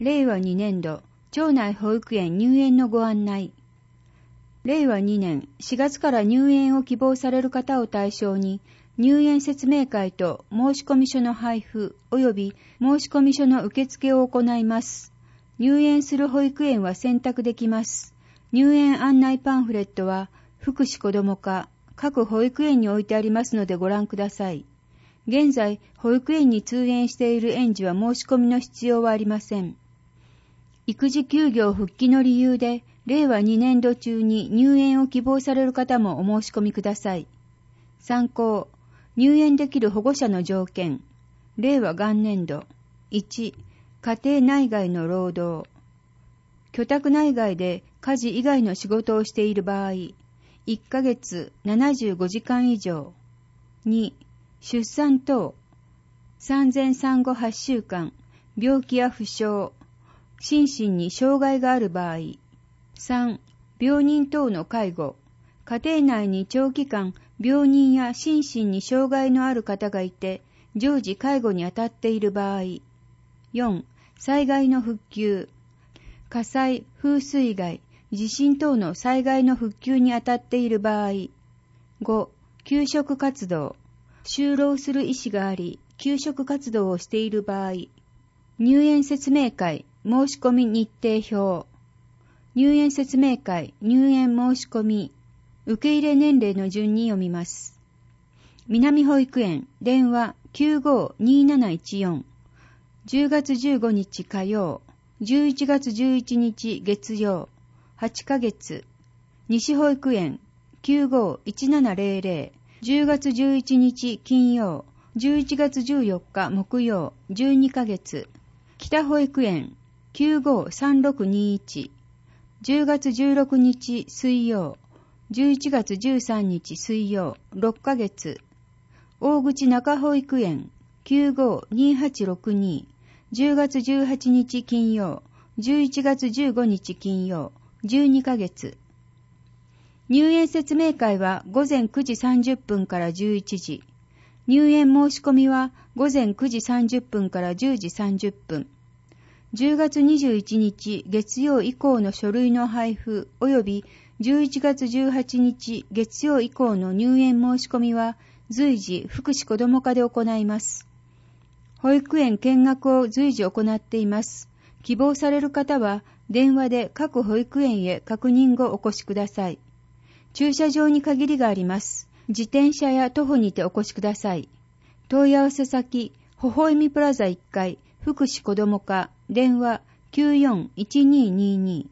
令和2年度、町内保育園入園のご案内。令和2年4月から入園を希望される方を対象に、入園説明会と申込書の配布及び申込書の受付を行います。入園する保育園は選択できます。入園案内パンフレットは、福祉子ども課、各保育園に置いてありますのでご覧ください。現在、保育園に通園している園児は申し込みの必要はありません。育児休業復帰の理由で、令和2年度中に入園を希望される方もお申し込みください。参考、入園できる保護者の条件。令和元年度。1、家庭内外の労働。居宅内外で家事以外の仕事をしている場合、1ヶ月75時間以上。2、出産等。産前産後8週間、病気や負傷、心身に障害がある場合。3、病人等の介護。家庭内に長期間、病人や心身に障害のある方がいて、常時介護に当たっている場合。4、災害の復旧。火災、風水害、地震等の災害の復旧に当たっている場合。5、給食活動。就労する意思があり、給食活動をしている場合。入園説明会、申し込み日程表。入園説明会、入園申し込み。受け入れ年齢の順に読みます。南保育園、電話 952714。10月15日火曜、11月11日月曜、8ヶ月。西保育園、951700。10月11日金曜、11月14日木曜、12ヶ月。北保育園、953621。10月16日水曜、11月13日水曜、6ヶ月。大口中保育園、952862。10月18日金曜、11月15日金曜、12ヶ月。入園説明会は午前9時30分から11時。入園申し込みは午前9時30分から10時30分。10月21日月曜以降の書類の配布及び11月18日月曜以降の入園申し込みは随時福祉子ども課で行います。保育園見学を随時行っています。希望される方は電話で各保育園へ確認後お越しください。駐車場に限りがあります。自転車や徒歩にてお越しください。問い合わせ先、ほほえみプラザ1階、福祉子ども課、電話 941222。